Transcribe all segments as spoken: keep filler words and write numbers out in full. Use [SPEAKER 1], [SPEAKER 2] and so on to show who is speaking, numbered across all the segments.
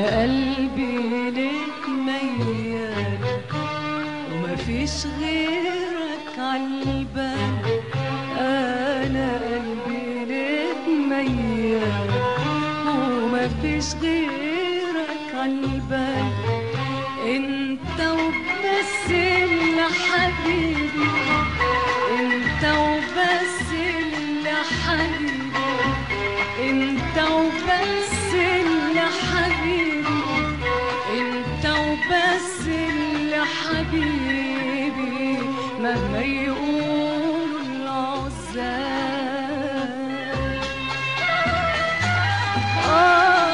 [SPEAKER 1] قلبي ليك ميال ومفيش غيرك عالبال. أنا قلبي ليك ميال ومفيش غيرك عالبال. انت وبس اللي حبيبي، انت وبس اللي حبيبي، انت وبس اللي حبيبي، انت وبس اللي حبيبي مهما يقولوا العزال. آه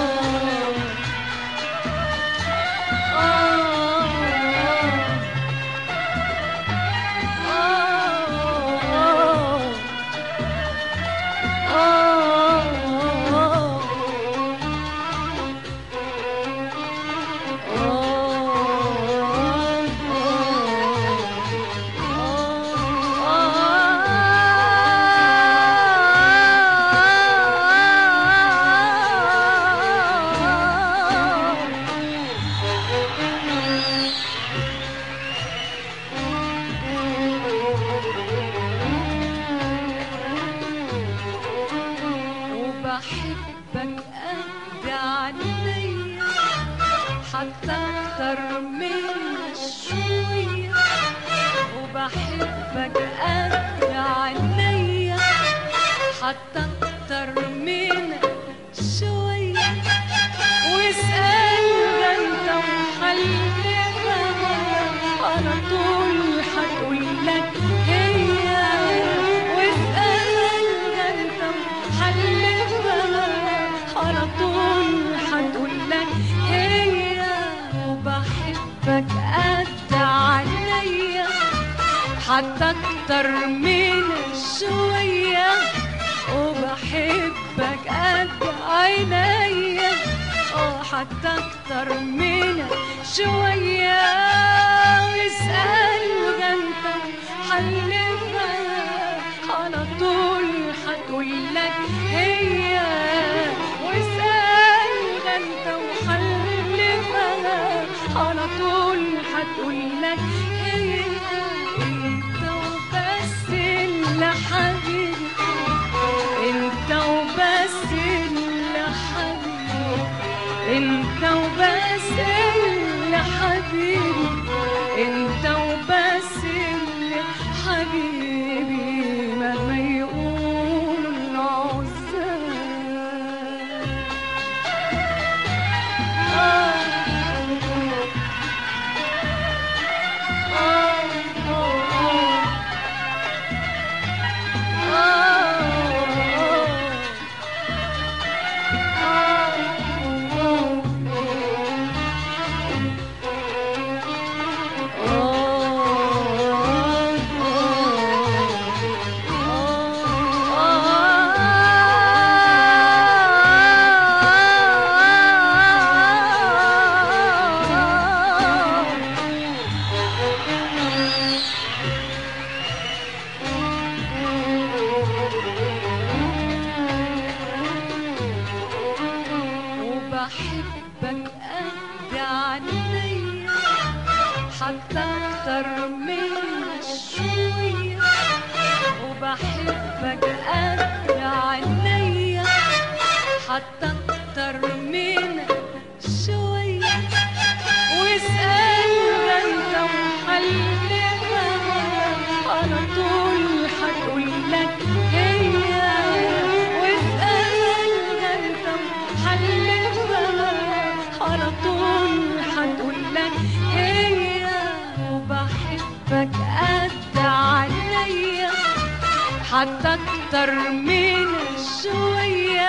[SPEAKER 1] بحبك قد عينيا حتى أكتر من شوية، وبحبك قد عينيا حتى أكتر من شوية. واسأل ده انت وحلفها على طول هتقولك هي. واسأل ده انت وحلفها على طول هتقولك هي. وبحبك قد عينيا حتى أكتر من شوية، وبحبك قد عينيا اه حتى أكتر من شوية. واسأل ده انت حلفها على طول هتقولك هي. واسأل ده انت وحلفها على طول هتقولك هي. انت وبس اللي حبيبي، انت وبس اللي حبيبي، انت وبس اللي حبيبي، انت وبس اللي حبيبي مهما يقولوا العزال. آه بحبك قد عينيا حتى أكتر من شوية، وبحبك قد عينيا حتى أكتر من شوية. واسأل ده انت وحلفها على طول هتقولك هي. واسأل ده انت وحلفها على طول هتقولك هي. وبحبك قد عينيا حتى أكتر من شوية،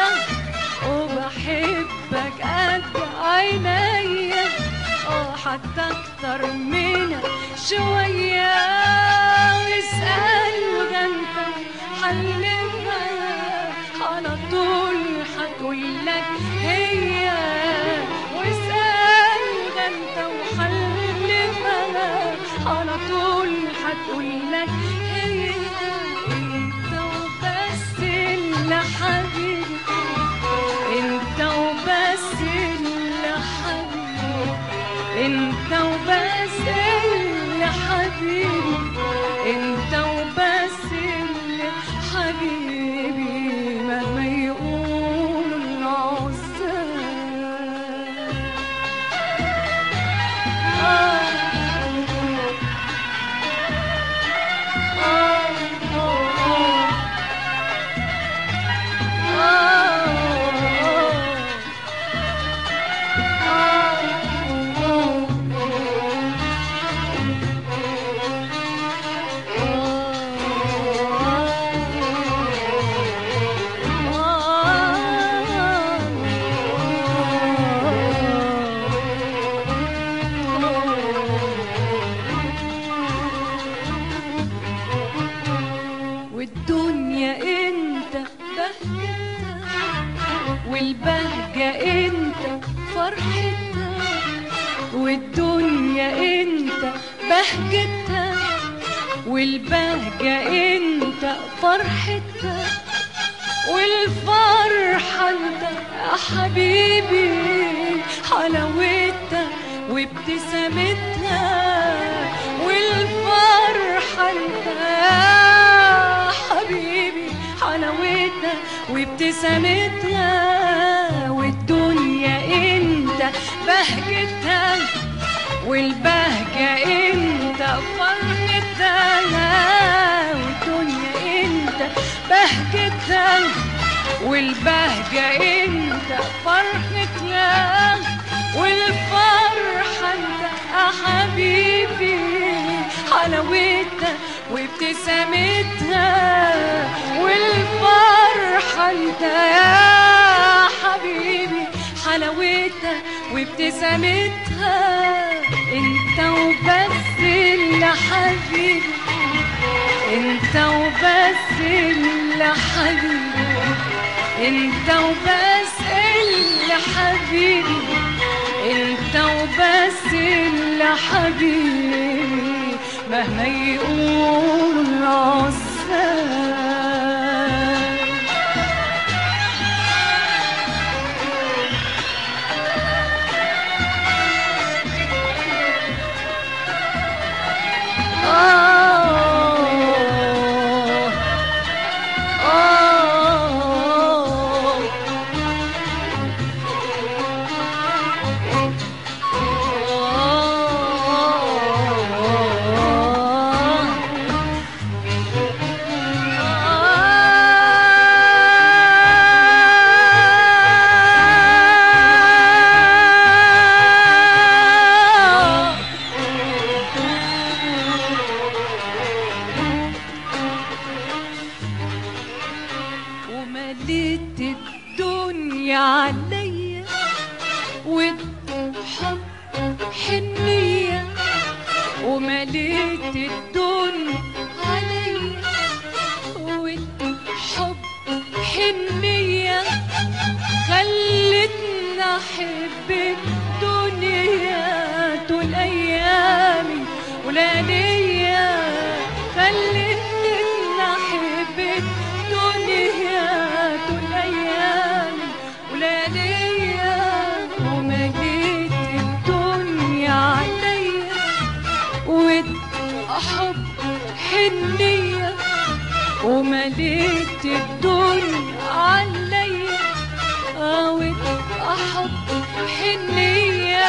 [SPEAKER 1] وبحبك قد عينيا اه حتى أكتر من شوية. واسأل ده انت حلفها على طول هتقولك هي. واسأل ده انت وحلفها على طول هتقولك هي. انت وبس اللي حبيبي، انت وبس اللي انت وبس اللي حبيبي، انت وبس اللي حبيبي مهما يقولوا العزاب. آه آه والدنيا انت بهجتها، والبهجة انت فرحتها، والدنيا انت بهجتها، والبهجة انت فرحتها، والفرحة انت يا حبيبي حلاوتها وابتسامتها، والفرحة انت يا حبيبي حلاوتها وابتسامتها، والدنيا انت بهجتها، والبهجة انت فرحتها، والدنيا انت بهجتها، والبهجة انت فرحتها، والفرحة انت يا حبيبي حلاوتها وابتسامتها، والفرحة انت يا حبيبي حلاوتها وابتسامتها، انت وبس اللي حبيبي، انت وبس اللي حبيبي، انت وبس اللي حبيبي، انت وبس اللي حبيبي مهما يقولوا العزاب. ومليت الدنيا عليا والحب حنية، ومليت الدنيا عليا والحب حنية، خلتني أحب الدنيا طول أيامي ولياليا، خلتني أحب الدنيا طول أيامي ولياليا، ومليت الدنيا عليا والحب حنية، ومليت الدنيا عليا والحب حنية،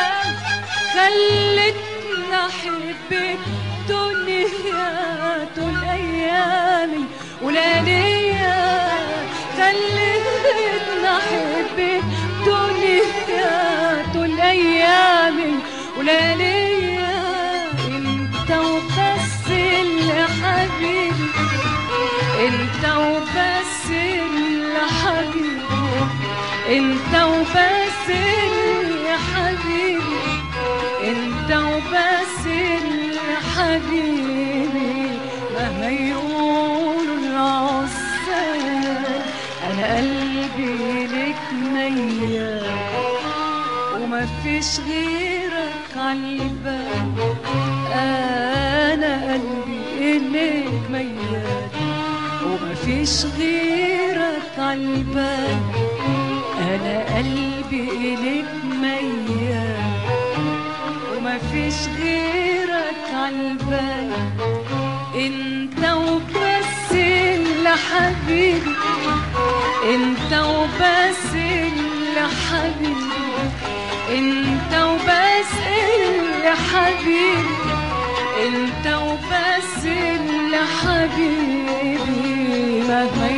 [SPEAKER 1] خلتني أحب الدنيا طول أيامي ولياليا، خلتني أحب الدنيا طول أيامي ولياليا، انت وبس اللي حبيبي، انت وبس اللي حبيبي، انت وبس اللي حبيبي، انت وبس اللي حبيبي مهما يقولوا العزاب. انا قلبي لك ميال ومفيش غيرك عالبال، انا قلبي اليك ميال ومفيش غيرك عالبال، انا قلبي اليك ميال ومفيش مفيش غيرك عالبال، انت وبس اللي حبيبي، انت وبس اللي حبيبي، انت وبس اللي حبيبي، انت وبس اللي حبيبي. مهما